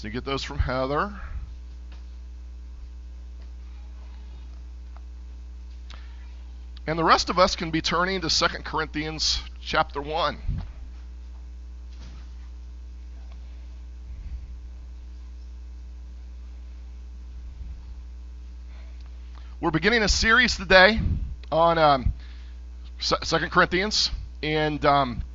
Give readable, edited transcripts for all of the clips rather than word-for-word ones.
So you get those from Heather. And the rest of us can be turning to 2 Corinthians chapter 1. We're beginning a series today on 2 Corinthians, and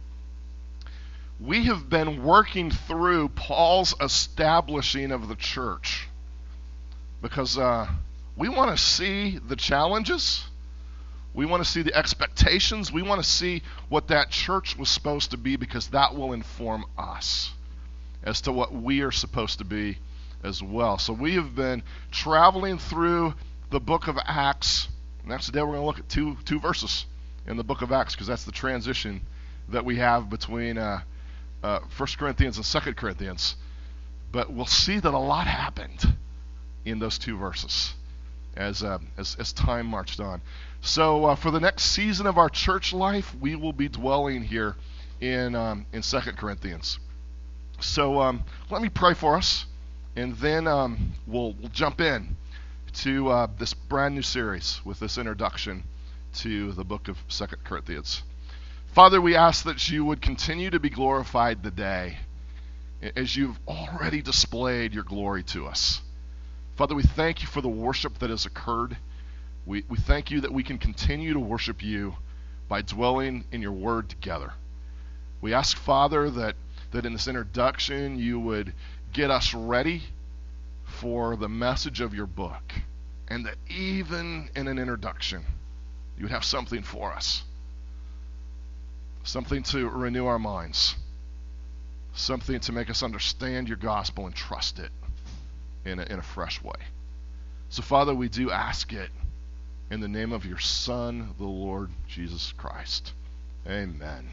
we have been working through Paul's establishing of the church because we want to see the challenges, we want to see the expectations, we want to see what that church was supposed to be, because that will inform us as to what we are supposed to be as well. So we have been traveling through the book of Acts. And today we're going to look at two verses in the book of Acts, because that's the transition that we have between 1 Corinthians and 2 Corinthians. But we'll see that a lot happened in those two verses as time marched on. So for the next season of our church life, we will be dwelling here in 2 Corinthians. So let me pray for us, and then we'll jump in to this brand new series with this introduction to the book of 2 Corinthians. Father, we ask that you would continue to be glorified today as you've already displayed your glory to us. Father, we thank you for the worship that has occurred. We thank you that we can continue to worship you by dwelling in your word together. We ask, Father, that in this introduction you would get us ready for the message of your book, and that even in an introduction you would have something for us, something to renew our minds, something to make us understand your gospel and trust it in a fresh way. So Father, we do ask it in the name of your Son, the Lord Jesus Christ. Amen.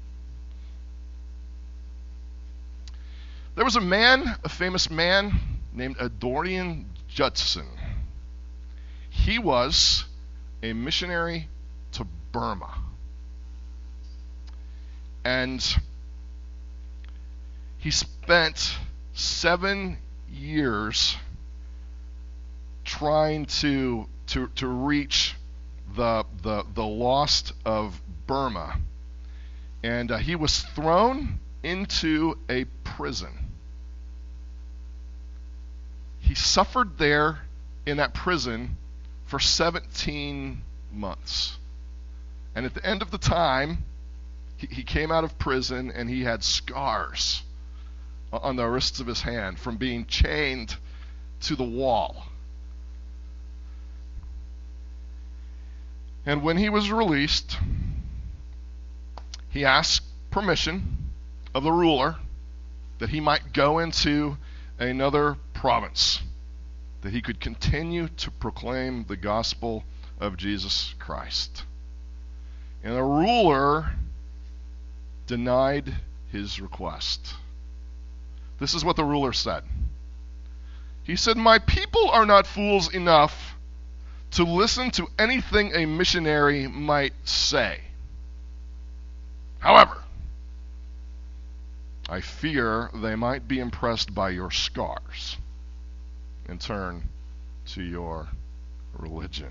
There was a famous man named Adoniram Judson. He was a missionary to Burma. And he spent 7 years trying to reach the lost of Burma. And he was thrown into a prison. He suffered there in that prison for 17 months. And at the end of the time, he came out of prison, and he had scars on the wrists of his hand from being chained to the wall. And when he was released, he asked permission of the ruler that he might go into another province, that he could continue to proclaim the gospel of Jesus Christ. And the ruler denied his request. This is what the ruler said. He said, "My people are not fools enough to listen to anything a missionary might say. However, I fear they might be impressed by your scars and turn to your religion."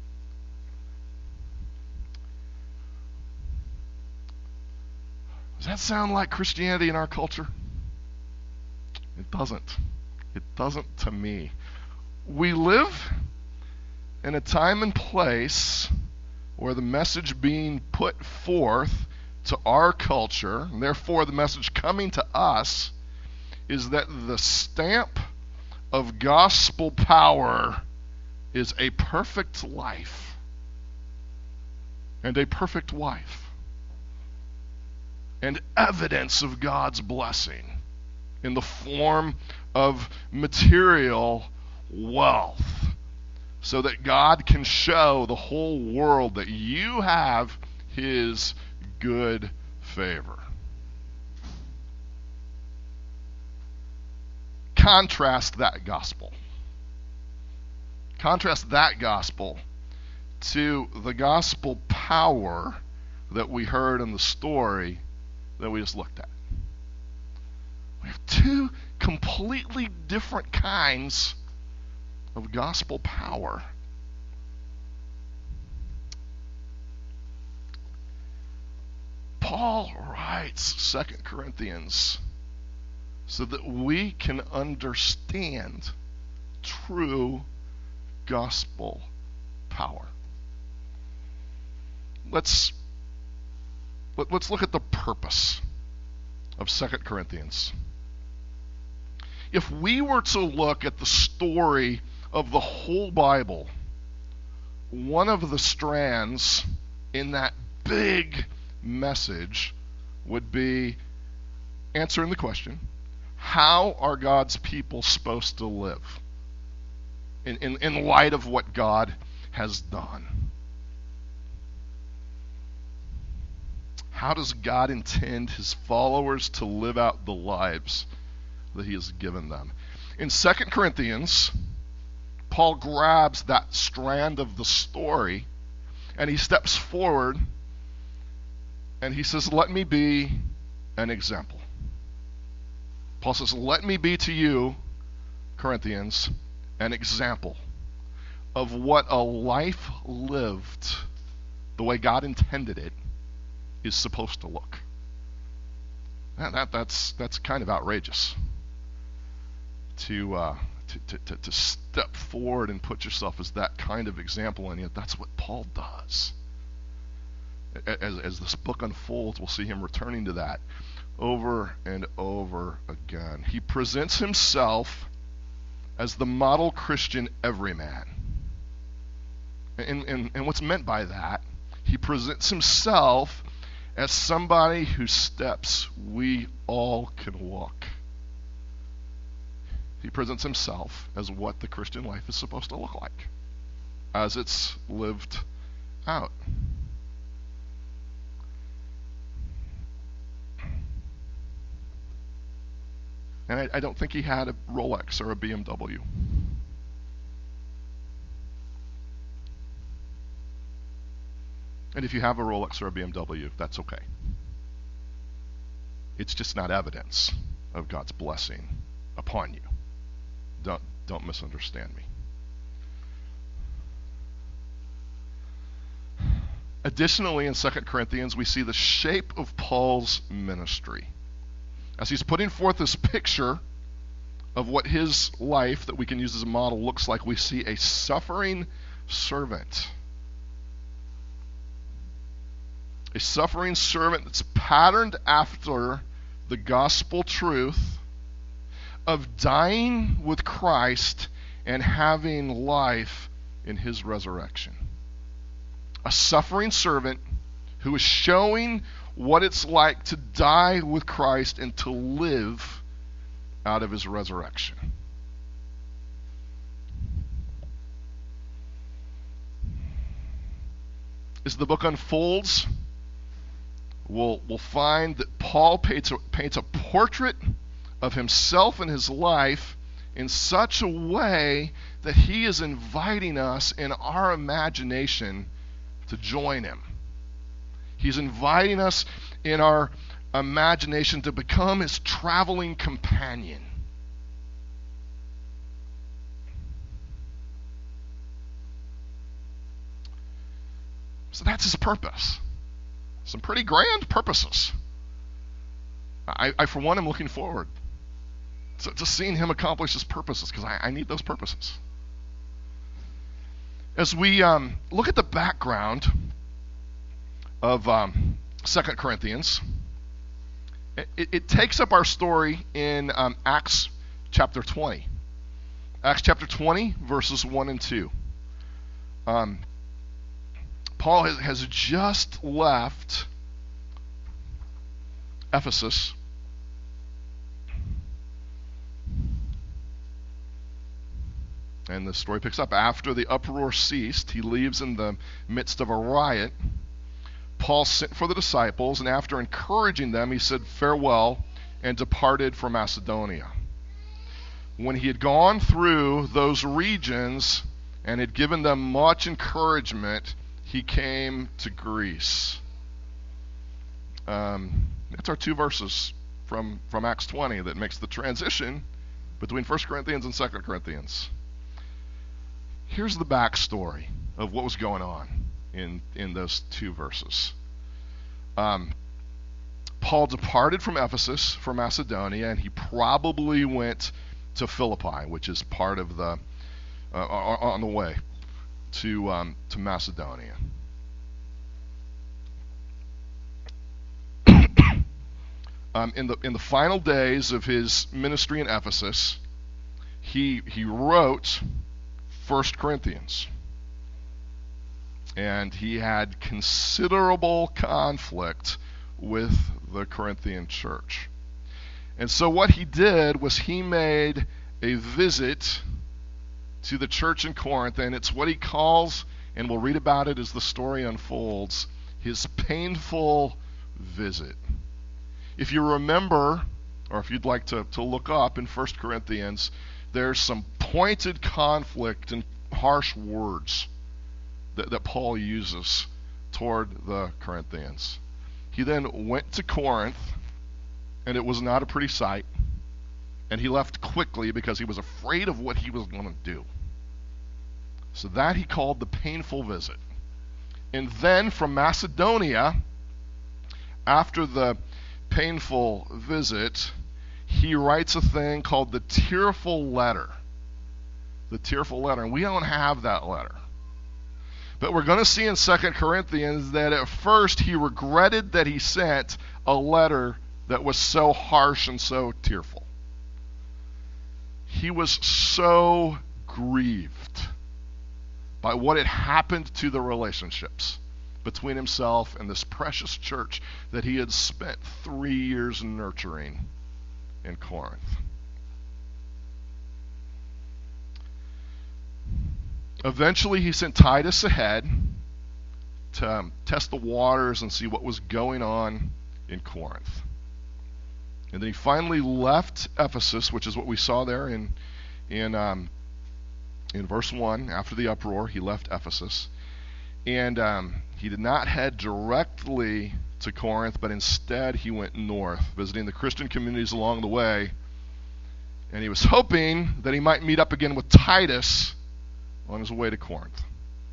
Does that sound like Christianity in our culture? It doesn't. It doesn't to me. We live in a time and place where the message being put forth to our culture, and therefore the message coming to us, is that the stamp of gospel power is a perfect life and a perfect wife and evidence of God's blessing in the form of material wealth, so that God can show the whole world that you have his good favor. Contrast that gospel. Contrast that gospel to the gospel power that we heard in the story that we just looked at. We have two completely different kinds of gospel power. Paul writes 2 Corinthians so that we can understand true gospel power. Let's look at the purpose of 2 Corinthians. If we were to look at the story of the whole Bible, one of the strands in that big message would be answering the question, how are God's people supposed to live in light of what God has done? How does God intend his followers to live out the lives that he has given them? In 2 Corinthians, Paul grabs that strand of the story and he steps forward and he says, let me be an example. Paul says, let me be to you, Corinthians, an example of what a life lived the way God intended it is supposed to look. That's kind of outrageous to step forward and put yourself as that kind of example, and yet that's what Paul does. As this book unfolds, we'll see him returning to that over and over again. He presents himself as the model Christian everyman. And what's meant by that, he presents himself as somebody whose steps we all can walk. He presents himself as what the Christian life is supposed to look like, as it's lived out. And I don't think he had a Rolex or a BMW. And if you have a Rolex or a BMW, that's okay. It's just not evidence of God's blessing upon you. Don't misunderstand me. Additionally, in 2 Corinthians, we see the shape of Paul's ministry. As he's putting forth this picture of what his life that we can use as a model looks like, we see a suffering servant. A suffering servant that's patterned after the gospel truth of dying with Christ and having life in his resurrection. A suffering servant who is showing what it's like to die with Christ and to live out of his resurrection. As the book unfolds, we'll find that Paul paints a portrait of himself and his life in such a way that he is inviting us in our imagination to join him. He's inviting us in our imagination to become his traveling companion. So that's his purpose. Some pretty grand purposes. I for one, am looking forward to seeing him accomplish his purposes, because I need those purposes. As we look at the background of 2 Corinthians, it takes up our story in Acts chapter 20. Acts chapter 20, verses 1 and 2. Paul has just left Ephesus. And the story picks up. After the uproar ceased, he leaves in the midst of a riot. Paul sent for the disciples, and after encouraging them, he said farewell and departed for Macedonia. When he had gone through those regions and had given them much encouragement, he came to Greece. That's our two verses from Acts 20 that makes the transition between 1 Corinthians and 2 Corinthians. Here's the backstory of what was going on in those two verses. Paul departed from Ephesus for Macedonia, and he probably went to Philippi, which is part of the on the way to Macedonia. In the final days of his ministry in Ephesus, he wrote 1 Corinthians, and he had considerable conflict with the Corinthian church. And so what he did was he made a visit to the church in Corinth, and it's what he calls, and we'll read about it as the story unfolds, his painful visit. If you remember, or if you'd like to look up in 1 Corinthians, there's some pointed conflict and harsh words that Paul uses toward the Corinthians. He then went to Corinth, and it was not a pretty sight, and he left quickly because he was afraid of what he was going to do. So that he called the painful visit. And then from Macedonia, after the painful visit, he writes a thing called the tearful letter. The tearful letter. And we don't have that letter. But we're going to see in 2 Corinthians that at first he regretted that he sent a letter that was so harsh and so tearful. He was so grieved by what had happened to the relationships between himself and this precious church that he had spent 3 years nurturing in Corinth. Eventually, he sent Titus ahead to test the waters and see what was going on in Corinth. And then he finally left Ephesus, which is what we saw there in verse 1. After the uproar, he left Ephesus. And he did not head directly to Corinth, but instead he went north, visiting the Christian communities along the way. And he was hoping that he might meet up again with Titus on his way to Corinth.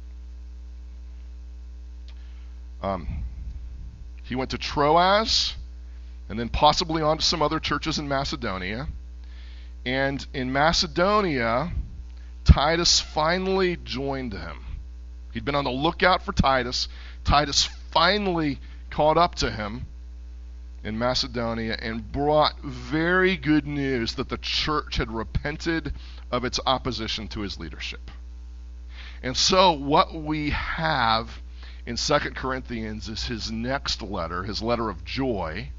He went to Troas, and then possibly on to some other churches in Macedonia. And in Macedonia, Titus finally joined him. He'd been on the lookout for Titus. Titus finally caught up to him in Macedonia and brought very good news that the church had repented of its opposition to his leadership. And so what we have in 2 Corinthians is his next letter, his letter of joy,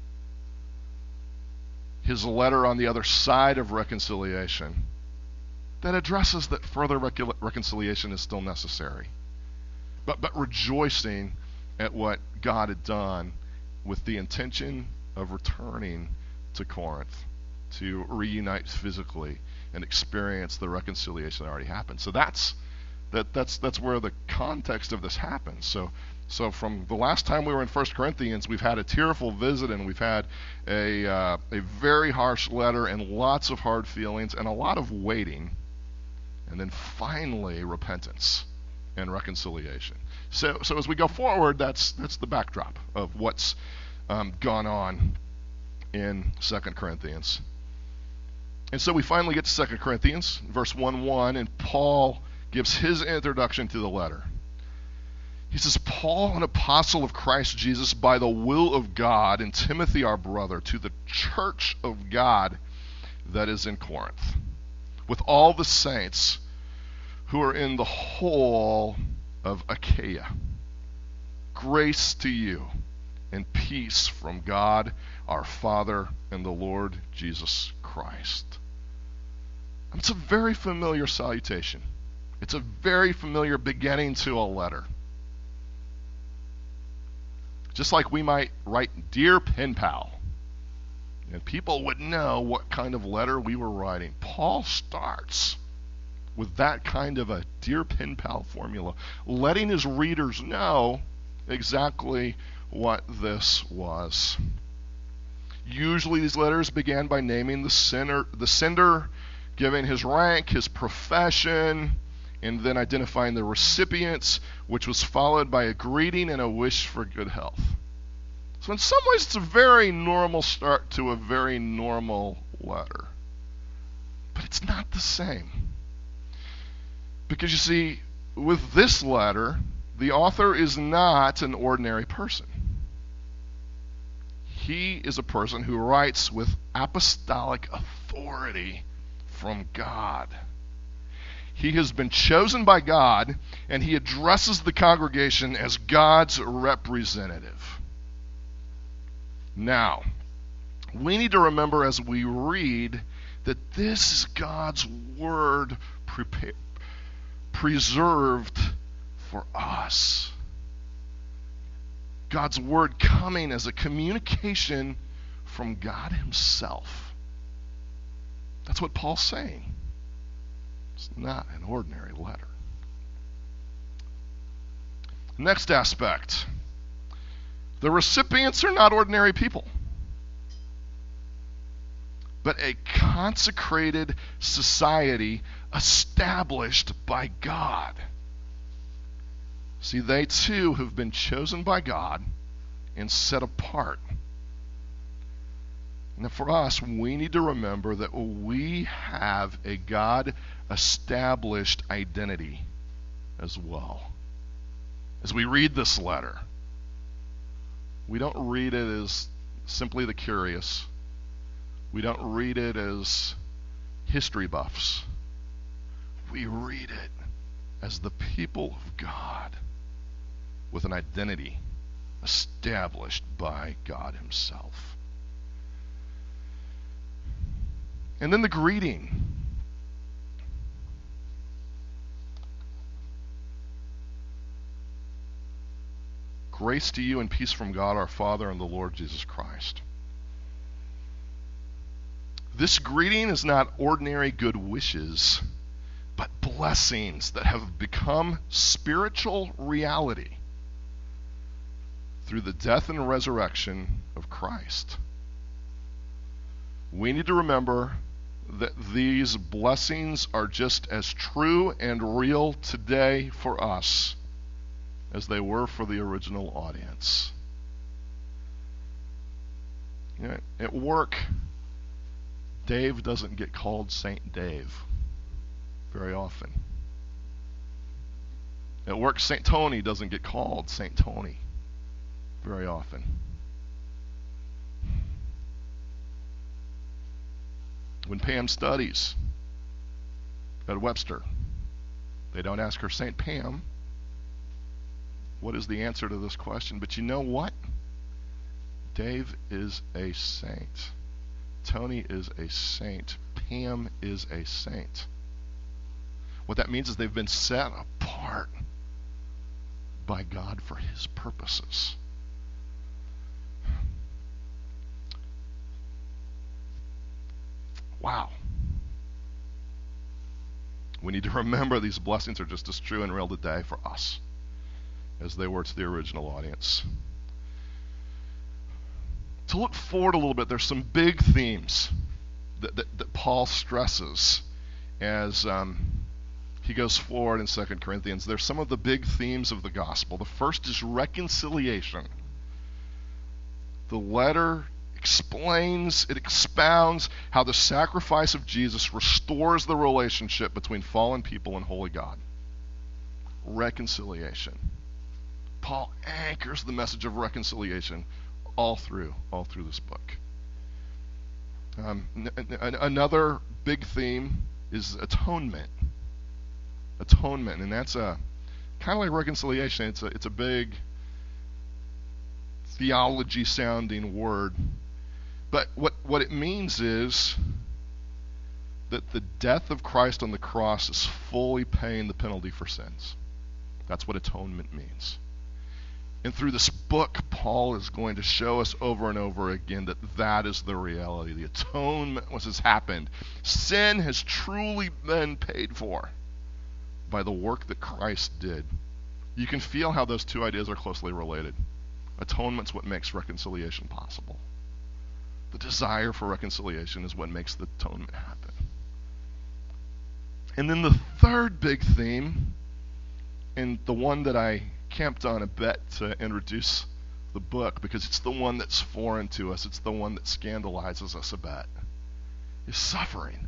his letter on the other side of reconciliation, that addresses that further reconciliation is still necessary. But rejoicing at what God had done with the intention of returning to Corinth to reunite physically and experience the reconciliation that already happened. So that's where the context of this happens. So from the last time we were in 1 Corinthians, we've had a tearful visit, and we've had a very harsh letter and lots of hard feelings and a lot of waiting, and then finally repentance and reconciliation. So as we go forward, that's the backdrop of what's gone on in 2 Corinthians. And so we finally get to 2 Corinthians, verse 1:1, and Paul gives his introduction to the letter. He says, Paul, an apostle of Christ Jesus by the will of God, and Timothy our brother, to the church of God that is in Corinth, with all the saints who are in the whole of Achaia. Grace to you and peace from God our Father and the Lord Jesus Christ. It's a very familiar salutation. It's a very familiar beginning to a letter. Just like we might write, Dear Pen Pal, and people would know what kind of letter we were writing. Paul starts with that kind of a Dear Pen Pal formula, letting his readers know exactly what this was. Usually these letters began by naming the sender, giving his rank, his profession, and then identifying the recipients, which was followed by a greeting and a wish for good health. So in some ways, it's a very normal start to a very normal letter. But it's not the same. Because you see, with this letter, the author is not an ordinary person. He is a person who writes with apostolic authority from God. He has been chosen by God, and he addresses the congregation as God's representative. Now, we need to remember as we read that this is God's word preserved for us. God's word coming as a communication from God himself. That's what Paul's saying. It's not an ordinary letter. Next aspect. The recipients are not ordinary people, but a consecrated society established by God. See, they too have been chosen by God and set apart. And for us, we need to remember that we have a God-established identity as well. As we read this letter, we don't read it as simply the curious. We don't read it as history buffs. We read it as the people of God with an identity established by God himself. And then the greeting. Grace to you and peace from God our Father and the Lord Jesus Christ. This greeting is not ordinary good wishes, but blessings that have become spiritual reality through the death and resurrection of Christ. We need to remember that these blessings are just as true and real today for us as they were for the original audience. You know, at work, Dave doesn't get called Saint Dave very often. At work, Saint Tony doesn't get called Saint Tony very often. When Pam studies at Webster, they don't ask her Saint Pam, what is the answer to this question? But you know what? Dave is a saint. Tony is a saint. Pam is a saint. What that means is they've been set apart by God for his purposes. Wow. We need to remember these blessings are just as true and real today for us as they were to the original audience. To look forward a little bit, there's some big themes that Paul stresses as he goes forward in 2 Corinthians. There's some of the big themes of the gospel. The first is reconciliation. The letter explains, it expounds how the sacrifice of Jesus restores the relationship between fallen people and holy God. Reconciliation. Paul anchors the message of reconciliation all through this book. Another big theme is atonement. Atonement, and that's a kind of like reconciliation. It's a big theology-sounding word, but what it means is that the death of Christ on the cross is fully paying the penalty for sins. That's what atonement means. And through this book, Paul is going to show us over and over again that is the reality. The atonement has happened. Sin has truly been paid for by the work that Christ did. You can feel how those two ideas are closely related. Atonement's what makes reconciliation possible. The desire for reconciliation is what makes the atonement happen. And then the third big theme, and the one that I camped on a bit to introduce the book because it's the one that's foreign to us, it's the one that scandalizes us a bit, is suffering.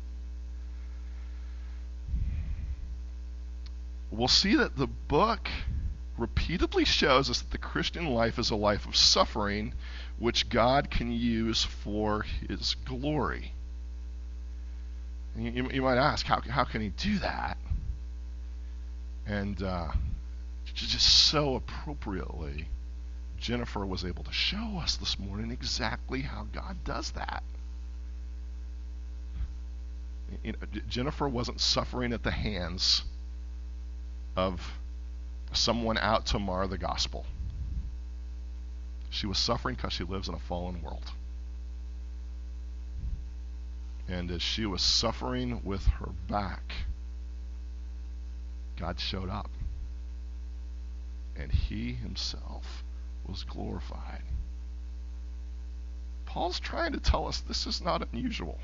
We'll see that the book repeatedly shows us that the Christian life is a life of suffering, which God can use for His glory. And you might ask, how can He do that? And just so appropriately, Jennifer was able to show us this morning exactly how God does that. Jennifer wasn't suffering at the hands of someone out to mar the gospel. She was suffering because she lives in a fallen world. And as she was suffering with her back, God showed up. And He Himself was glorified. Paul's trying to tell us this is not unusual.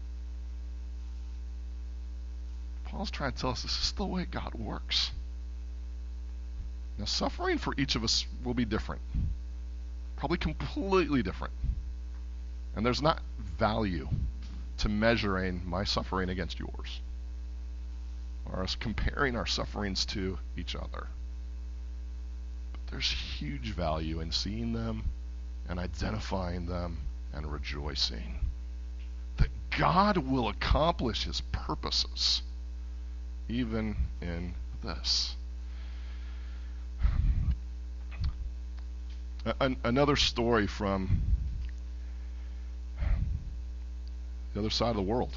Paul's trying to tell us this is the way God works. Now, suffering for each of us will be different. Probably completely different. And there's not value to measuring my suffering against yours, or us comparing our sufferings to each other. But there's huge value in seeing them and identifying them and rejoicing that God will accomplish His purposes even in this. Another story from the other side of the world.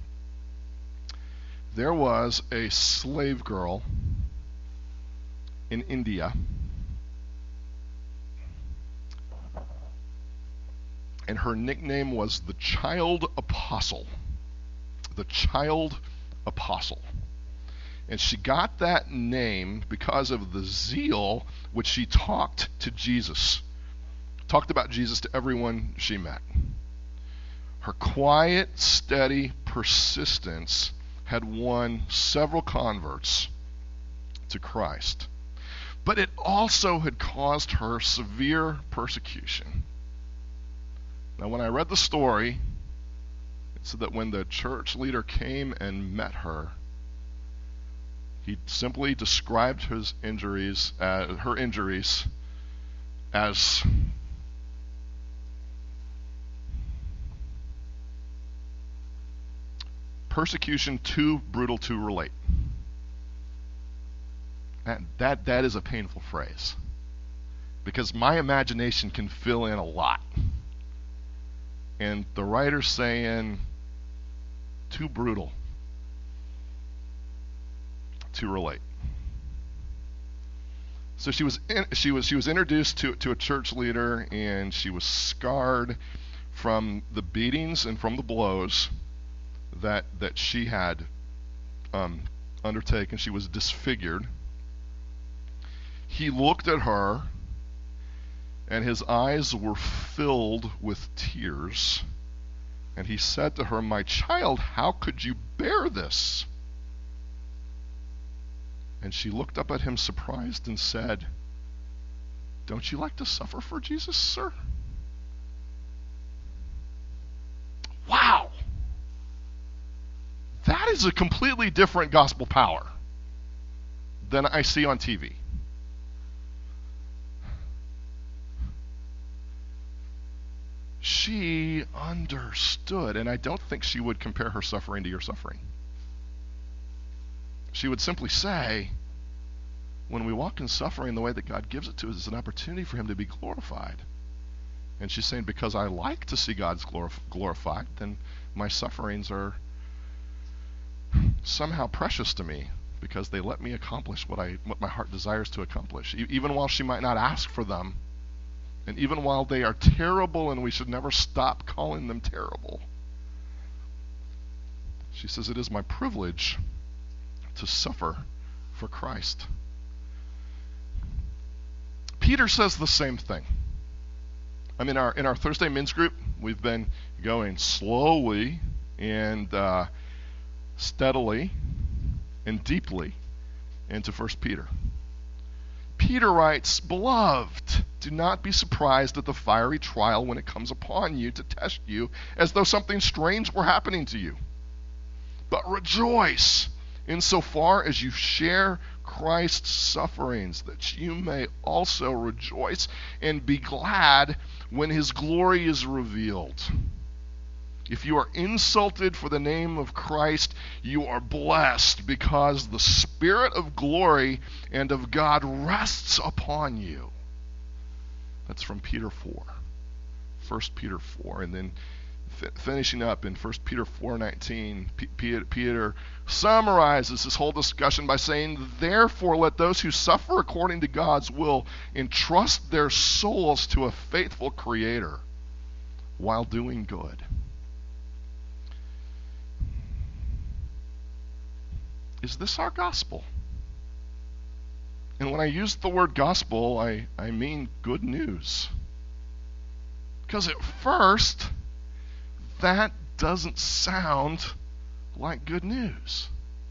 There was a slave girl in India, and her nickname was the Child Apostle. The Child Apostle. And she got that name because of the zeal which she talked to Jesus. Talked about Jesus to everyone she met. Her quiet, steady persistence had won several converts to Christ. But it also had caused her severe persecution. Now, when I read the story, it said that when the church leader came and met her, he simply described her injuries as persecution too brutal to relate. That is a painful phrase, because my imagination can fill in a lot. And the writer's saying too brutal to relate. So she was introduced to a church leader, and she was scarred from the beatings and from the blows that she had undertaken. She was disfigured. He looked at her, and his eyes were filled with tears. And he said to her, "My child, how could you bear this?" And she looked up at him surprised and said, "Don't you like to suffer for Jesus, sir?" Wow! That is a completely different gospel power than I see on TV. She understood, and I don't think she would compare her suffering to your suffering. She would simply say, when we walk in suffering the way that God gives it to us, it's an opportunity for Him to be glorified. And she's saying, because I like to see God's glorified, then my sufferings are somehow precious to me, because they let me accomplish what my heart desires to accomplish, even while she might not ask for them, and even while they are terrible, and we should never stop calling them terrible. She says, it is my privilege to suffer for Christ. Peter says the same thing. In our Thursday men's group, we've been going slowly and steadily and deeply into 1 Peter. Peter writes, "Beloved, do not be surprised at the fiery trial when it comes upon you to test you as though something strange were happening to you. But rejoice insofar as you share Christ's sufferings, that you may also rejoice and be glad when his glory is revealed. If you are insulted for the name of Christ, you are blessed because the Spirit of glory and of God rests upon you." That's from Peter 4. 1 Peter 4. And then finishing up in 1 Peter 4:19, Peter summarizes this whole discussion by saying, "Therefore let those who suffer according to God's will entrust their souls to a faithful Creator while doing good." Is this our gospel? And when I use the word gospel, I mean good news. Because at first, that doesn't sound like good news.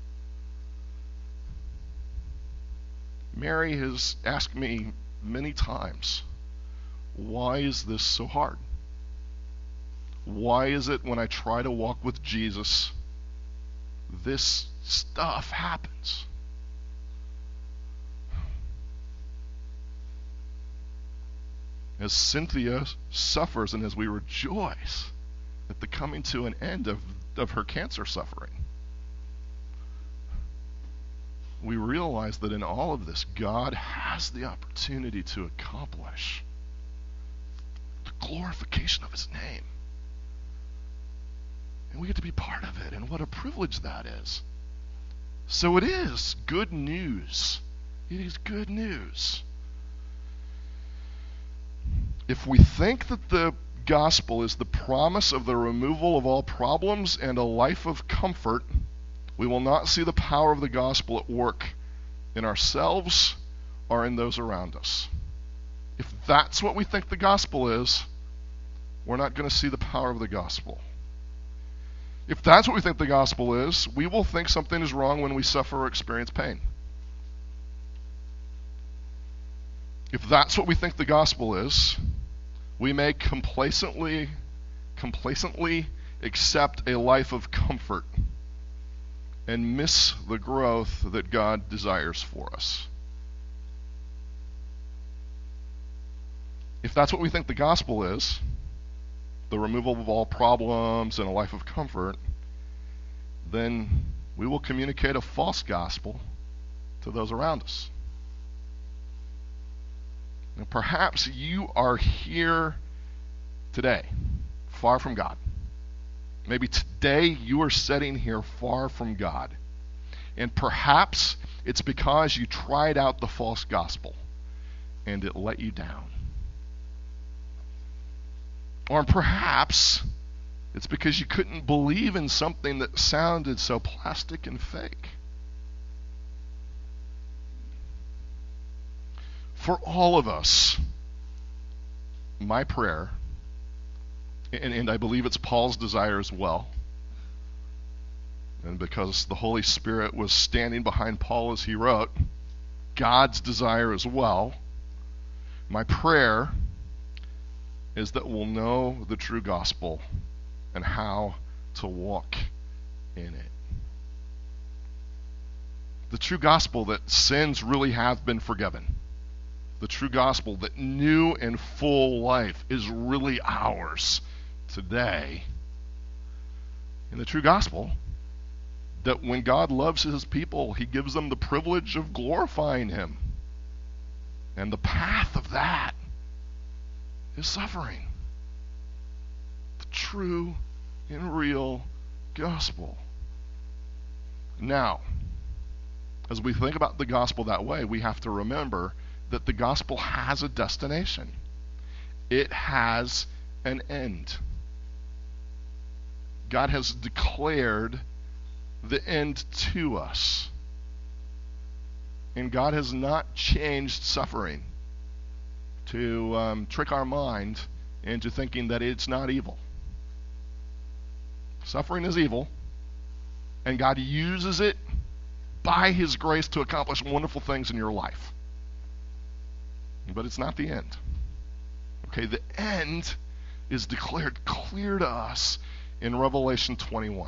Mary has asked me many times, why is this so hard? Why is it when I try to walk with Jesus, this stuff happens? As Cynthia suffers and as we rejoice at the coming to an end of her cancer suffering, we realize that in all of this, God has the opportunity to accomplish the glorification of his name. And we get to be part of it, and what a privilege that is. So it is good news. It is good news. If we think that the gospel is the promise of the removal of all problems and a life of comfort, we will not see the power of the gospel at work in ourselves or in those around us. If that's what we think the gospel is, we're not going to see the power of the gospel. If that's what we think the gospel is, we will think something is wrong when we suffer or experience pain. If that's what we think the gospel is, we may complacently accept a life of comfort and miss the growth that God desires for us. If that's what we think the gospel is, the removal of all problems and a life of comfort, then we will communicate a false gospel to those around us. Now, perhaps you are here today, far from God. Maybe today you are sitting here far from God. And perhaps it's because you tried out the false gospel and it let you down. Or perhaps it's because you couldn't believe in something that sounded so plastic and fake. For all of us, my prayer, and I believe it's Paul's desire as well, and because the Holy Spirit was standing behind Paul as he wrote, God's desire as well, my prayer is that we'll know the true gospel and how to walk in it. The true gospel that sins really have been forgiven. The true gospel that new and full life is really ours today. And the true gospel that when God loves his people, he gives them the privilege of glorifying him. And the path of that is suffering. The true and real gospel. Now, as we think about the gospel that way, we have to remember that the gospel has a destination. It has an end. God has declared the end to us. And God has not changed suffering to trick our mind into thinking that it's not evil. Suffering is evil, and God uses it by His grace to accomplish wonderful things in your life. But it's not the end. Okay, the end is declared clear to us in Revelation 21.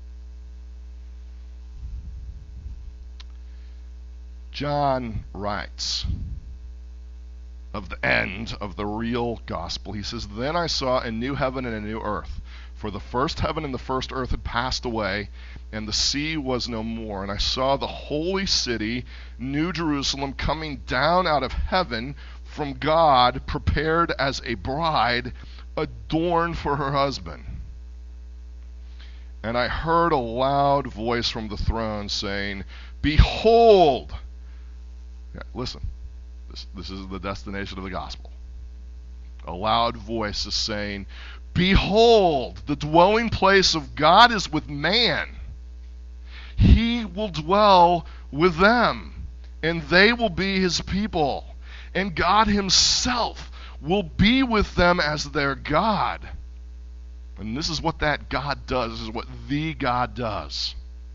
John writes of the end of the real gospel. He says, "Then I saw a new heaven and a new earth. For the first heaven and the first earth had passed away, and the sea was no more. And I saw the holy city, New Jerusalem, coming down out of heaven from God, prepared as a bride, adorned for her husband. And I heard a loud voice from the throne saying, 'Behold!'" Yeah, listen, this is the destination of the gospel. A loud voice is saying, "Behold, the dwelling place of God is with man. He will dwell with them, and they will be His people. And God Himself will be with them as their God." And this is what that God does. This is what the God does.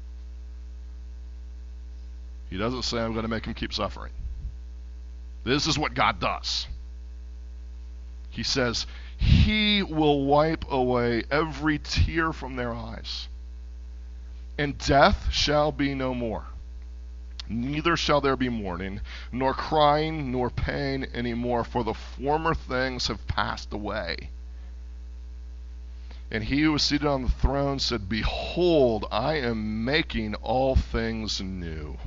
He doesn't say, "I'm going to make him keep suffering." This is what God does. He says, He will wipe away every tear from their eyes, and death shall be no more. Neither shall there be mourning, nor crying, nor pain any more, for the former things have passed away. And He who was seated on the throne said, "Behold, I am making all things new."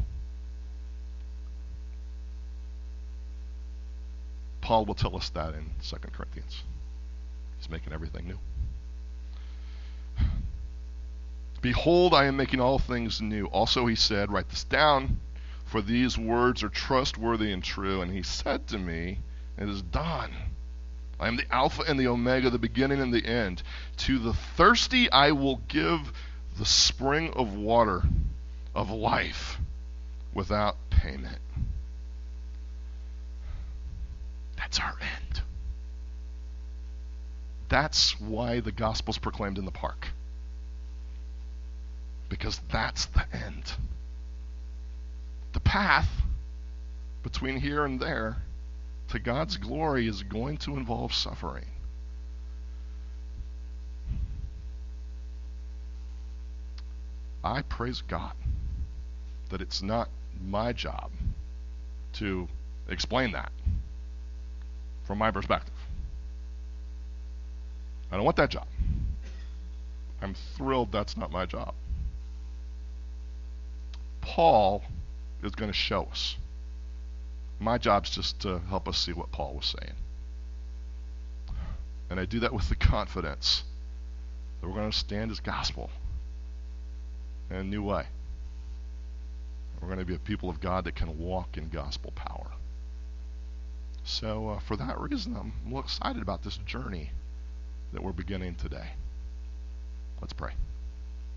Paul will tell us that in 2 Corinthians. He's making everything new. "Behold, I am making all things new." Also he said, "Write this down, for these words are trustworthy and true." And He said to me, "It is done. I am the Alpha and the Omega, the beginning and the end. To the thirsty I will give the spring of water of life without payment." That's our end. That's why the gospel's proclaimed in the park. Because that's the end. The path between here and there to God's glory is going to involve suffering. I praise God that it's not my job to explain that from my perspective. I don't want that job. I'm thrilled that's not my job. Paul is going to show us. My job's just to help us see what Paul was saying. And I do that with the confidence that we're going to stand His gospel in a new way. We're going to be a people of God that can walk in gospel power. So for that reason, I'm a little excited about this journey that we're beginning today. Let's pray.